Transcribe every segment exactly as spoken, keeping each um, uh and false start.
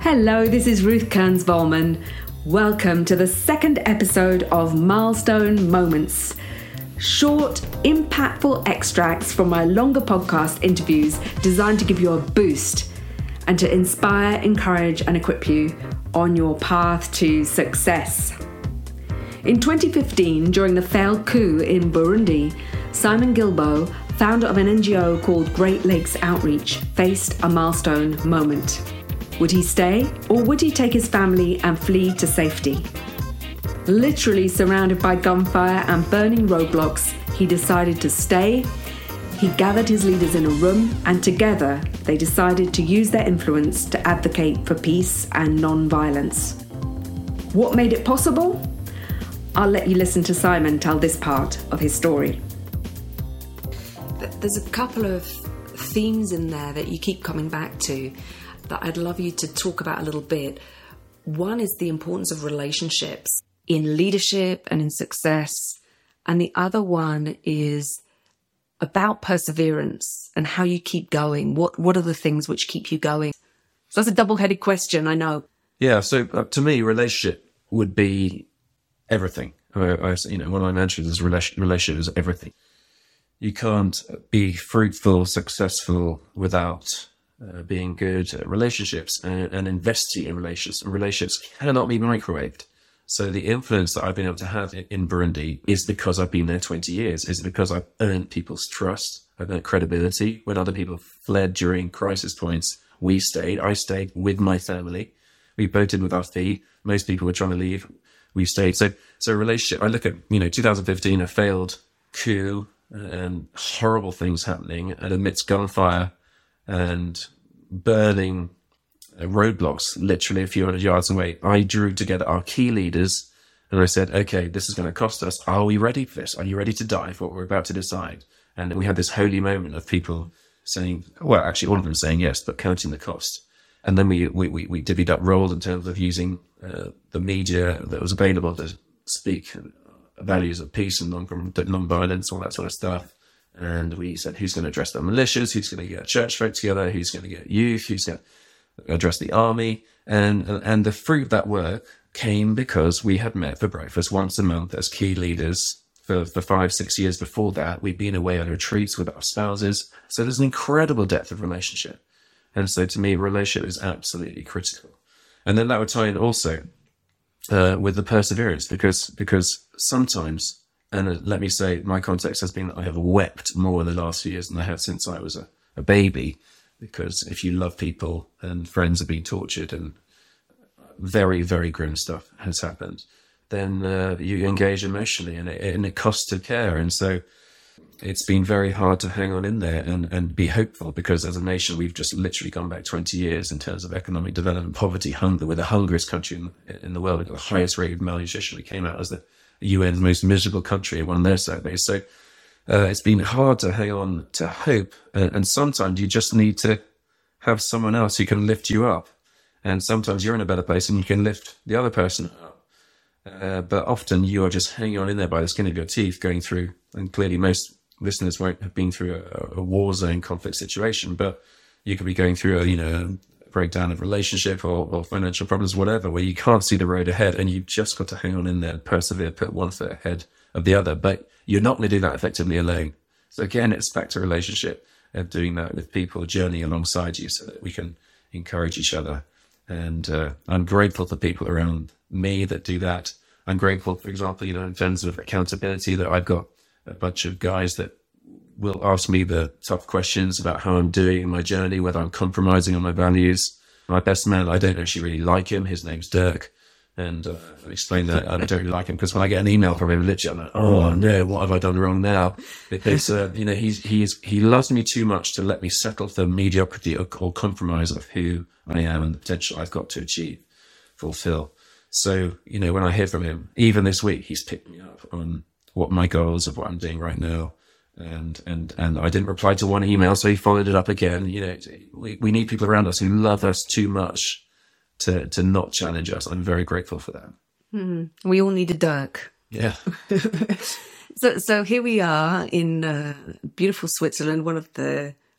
Hello, this is Ruth Kearns-Volman. Welcome to the second episode of Milestone Moments. Short, impactful extracts from my longer podcast interviews designed to give you a boost and to inspire, encourage, and equip you on your path to success. In twenty fifteen, during the failed coup in Burundi, Simon Guilbeault, founder of an N G O called Great Lakes Outreach, faced a milestone moment. Would he stay, or would he take his family and flee to safety? Literally surrounded by gunfire and burning roadblocks, he decided to stay. He gathered his leaders in a room, and together they decided to use their influence to advocate for peace and non-violence. What made it possible? I'll let you listen to Simon tell this part of his story. There's a couple of themes in there that you keep coming back to that I'd love you to talk about a little bit. One is the importance of relationships in leadership and in success. And the other one is about perseverance and how you keep going. What what are the things which keep you going? So that's a double-headed question, I know. Yeah, so uh, to me, relationship would be everything. I, I, you know, one of my mantras is relation, relationship is everything. You can't be fruitful, successful without uh, being good at relationships and, and investing in relationships. Relationships cannot be microwaved. So the influence that I've been able to have in Burundi is because I've been there twenty years. Is because I've earned people's trust. I've earned credibility. When other people fled during crisis points, we stayed. I stayed with my family. We voted with our feet. Most people were trying to leave. We stayed. So, so relationship, I look at, you know, two thousand fifteen, a failed coup and horrible things happening, and amidst gunfire and burning roadblocks, literally a few hundred yards away, I drew together our key leaders and I said, okay, this is going to cost us. Are we ready for this? Are you ready to die for what we're about to decide? And we had this holy moment of people saying, well, actually all of them saying yes, but counting the cost. And then we, we, we, we divvied up roles in terms of using uh, the media that was available to speak values of peace and non- non-violence, all that sort of stuff. And we said, who's going to address the militias? Who's going to get church folk together? Who's going to get youth? Who's going to address the army? And, and the fruit of that work came because we had met for breakfast once a month as key leaders. For, for five, six years before that, we'd been away on retreats with our spouses. So there's an incredible depth of relationship. And so to me, relationship is absolutely critical. And then that would tie in also uh, with the perseverance, because because sometimes, and uh, let me say, my context has been that I have wept more in the last few years than I have since I was a, a baby, because if you love people and friends are being tortured and very, very grim stuff has happened, then uh, you engage emotionally, and it, and it costs to care. And so it's been very hard to hang on in there and, and be hopeful, because as a nation, we've just literally gone back twenty years in terms of economic development, poverty, hunger. We're the hungriest country in, in the world. We've got the highest rate of malnutrition. We came out as the U N's most miserable country in one of their surveys. So uh, it's been hard to hang on to hope. Uh, and sometimes you just need to have someone else who can lift you up. And sometimes you're in a better place and you can lift the other person up. Uh, but often you are just hanging on in there by the skin of your teeth, going through, and clearly most listeners won't have been through a, a war zone conflict situation, but you could be going through a, you know, a breakdown of relationship or, or financial problems, whatever, where you can't see the road ahead and you've just got to hang on in there, persevere, put one foot ahead of the other. But you're not going to do that effectively alone. So again, it's back to relationship and doing that with people journeying alongside you so that we can encourage each other. And uh, I'm grateful for people around me that do that. I'm grateful, for example, you know, in terms of accountability, that I've got a bunch of guys that will ask me the tough questions about how I'm doing in my journey, whether I'm compromising on my values. My best man, I don't actually really like him. His name's Dirk. And uh, I explained that I don't really like him because when I get an email from him, literally, I'm like, oh no, what have I done wrong now? Because, uh, you know, he's, he's, he loves me too much to let me settle for mediocrity or, or compromise of who I am and the potential I've got to achieve, fulfill. So, you know, when I hear from him, even this week, he's picked me up on what my goals of what I'm doing right now. And, and, and I didn't reply to one email, so he followed it up again. You know, we, we need people around us who love us too much to, to not challenge us. I'm very grateful for that. Mm, we all need a Dirk. Yeah. so, so here we are in uh, beautiful Switzerland, one of the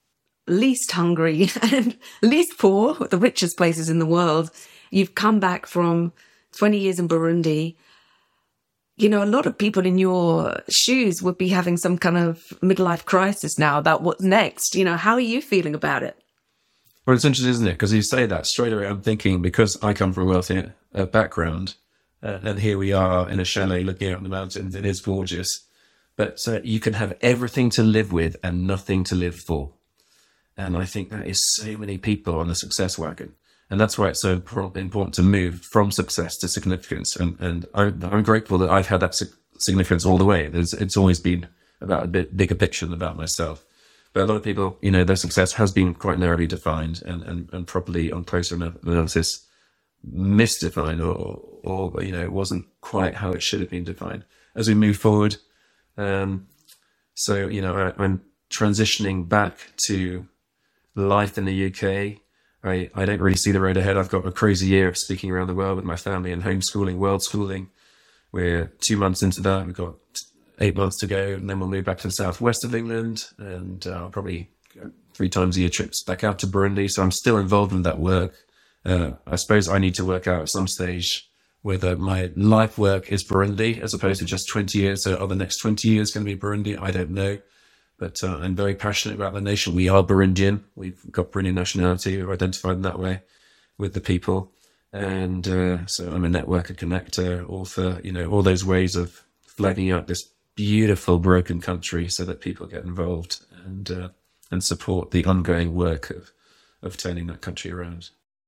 least hungry and least poor, the richest places in the world. You've come back from twenty years in Burundi. You know, a lot of people in your shoes would be having some kind of midlife crisis now about what's next. You know, how are you feeling about it? Well, it's interesting, isn't it? Because you say that straight away, I'm thinking, because I come from a wealthy uh, background, uh, and here we are in a chalet looking out on the mountains. It is gorgeous, but uh, you can have everything to live with and nothing to live for. And I think that is so many people on the success wagon. And that's why it's so important to move from success to significance. And, and I'm, I'm grateful that I've had that significance all the way. There's, it's always been about a bit bigger picture than about myself. But a lot of people, you know, their success has been quite narrowly defined and, and, and probably on closer analysis misdefined, or, or, you know, it wasn't quite how it should have been defined. As we move forward, um, so, you know, I, I'm transitioning back to life in the U K. I, I don't really see the road ahead. I've got a crazy year of speaking around the world with my family and homeschooling, world schooling. We're two months into that. We've got eight months to go, and then we'll move back to the southwest of England, and uh, probably three times a year trips back out to Burundi. So I'm still involved in that work. Uh, I suppose I need to work out at some stage whether my life work is Burundi as opposed to just twenty years. So are the next twenty years going to be Burundi? I don't know. But uh, I'm very passionate about the nation. We are Burundian. We've got Burundian nationality. We're identified in that way with the people. And uh, so I'm a networker, connector, author, you know, all those ways of flagging up this beautiful, broken country so that people get involved and uh, and support the ongoing work of, of turning that country around.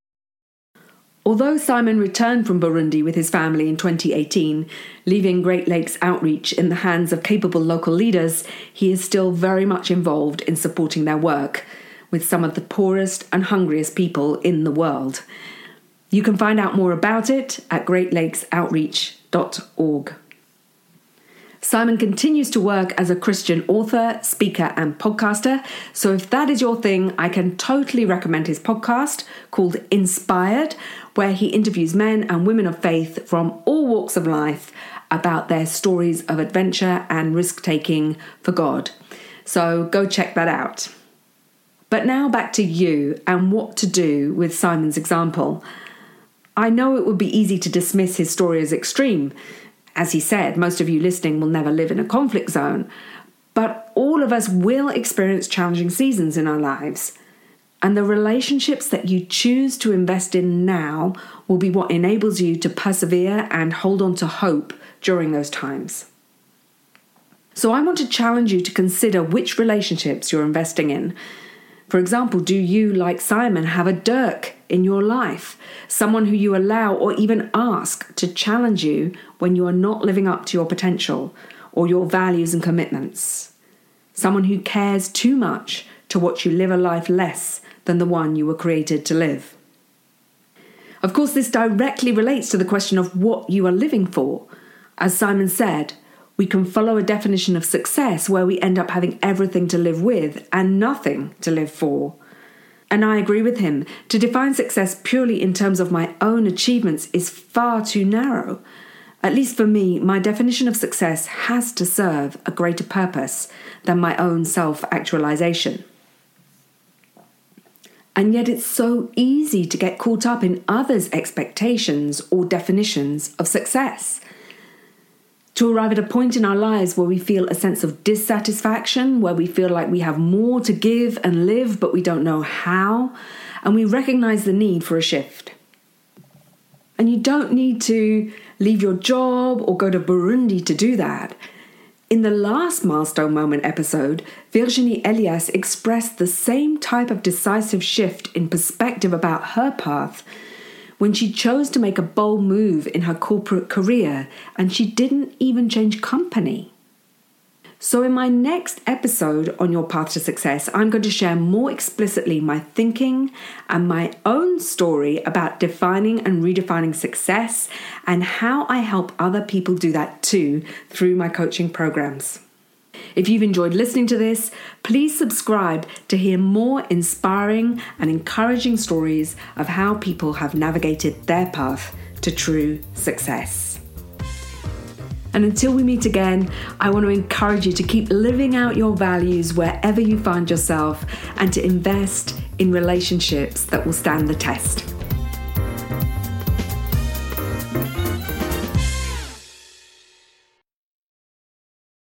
Although Simon returned from Burundi with his family in twenty eighteen, leaving Great Lakes Outreach in the hands of capable local leaders, he is still very much involved in supporting their work with some of the poorest and hungriest people in the world. You can find out more about it at great lakes outreach dot org. Simon continues to work as a Christian author, speaker, and podcaster. So if that is your thing, I can totally recommend his podcast called Inspired, where he interviews men and women of faith from all walks of life about their stories of adventure and risk-taking for God. So go check that out. But now back to you and what to do with Simon's example. I know it would be easy to dismiss his story as extreme. As he said, most of you listening will never live in a conflict zone, but all of us will experience challenging seasons in our lives. And the relationships that you choose to invest in now will be what enables you to persevere and hold on to hope during those times. So I want to challenge you to consider which relationships you're investing in. For example, do you, like Simon, have a Dirk in your life? Someone who you allow or even ask to challenge you when you are not living up to your potential or your values and commitments? Someone who cares too much to watch you live a life less than the one you were created to live? Of course, this directly relates to the question of what you are living for. As Simon said, we can follow a definition of success where we end up having everything to live with and nothing to live for. And I agree with him. To define success purely in terms of my own achievements is far too narrow. At least for me, my definition of success has to serve a greater purpose than my own self-actualization. And yet it's so easy to get caught up in others' expectations or definitions of success. To arrive at a point in our lives where we feel a sense of dissatisfaction, where we feel like we have more to give and live, but we don't know how, and we recognize the need for a shift. And you don't need to leave your job or go to Burundi to do that. In the last Milestone Moment episode, Virginie Elias expressed the same type of decisive shift in perspective about her path when she chose to make a bold move in her corporate career, and she didn't even change company. So in my next episode on Your Path to Success, I'm going to share more explicitly my thinking and my own story about defining and redefining success and how I help other people do that too through my coaching programs. If you've enjoyed listening to this, please subscribe to hear more inspiring and encouraging stories of how people have navigated their path to true success. And until we meet again, I want to encourage you to keep living out your values wherever you find yourself and to invest in relationships that will stand the test.